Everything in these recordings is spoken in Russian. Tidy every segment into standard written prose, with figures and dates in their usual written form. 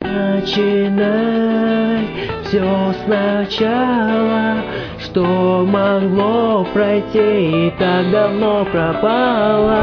Начинай все сначала, что могло пройти и так давно пропало.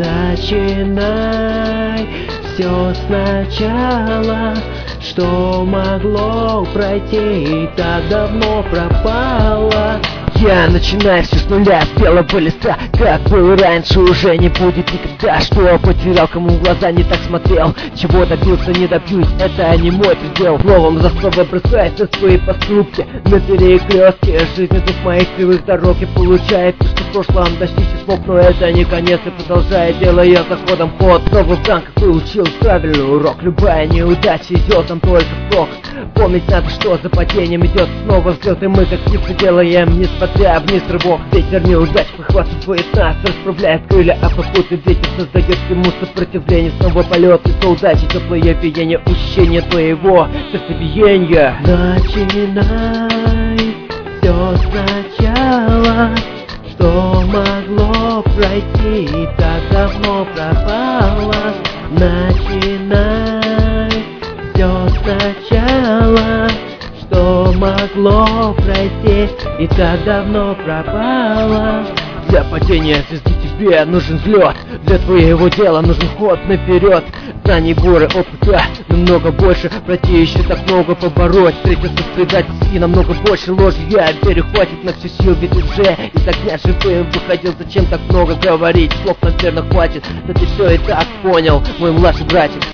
Начинай все сначала, что могло пройти и так давно пропало. Я начинаю все с нуля, с белого листа. Как было раньше, уже не будет никогда. Что потерял, кому в глаза не так смотрел. Чего добился, не добьюсь, это не мой предел. Словом за слово бросается свои поступки на перекрестке жизни двух моих кривых дорог. И получается, что в прошлом достичь смог, но это не конец. И продолжает, делая заходом ход. Снова в рамках выучил правильный урок. Любая неудача идет нам только впрок. Помнить надо, что за падением идет снова взлет. И мы как птицы делаем, несмотря вниз рывок. Ветер неудач выхватывает нас, расправляет крылья, а попутный ветер создает всему сопротивление. Снова полет и удачи, теплое биение, ощущение твоего сердцебиения. Начинай все сначала, что могло пройти и так давно пропало. Начинай все сначала, что могло пройти и так давно пропало. Для падения звезды тебе нужен взлет. Для твоего дела нужен ход наперед. Знаний, горы, опыта намного больше. Пройти еще так много, побороть. Встретиться с предательством и намного больше ложи. Я верю, хватит на всю сил, ведь уже из огня живым выходил. Зачем так много говорить? Слов, наверное, хватит. Да ты все и так понял, мой младший братик.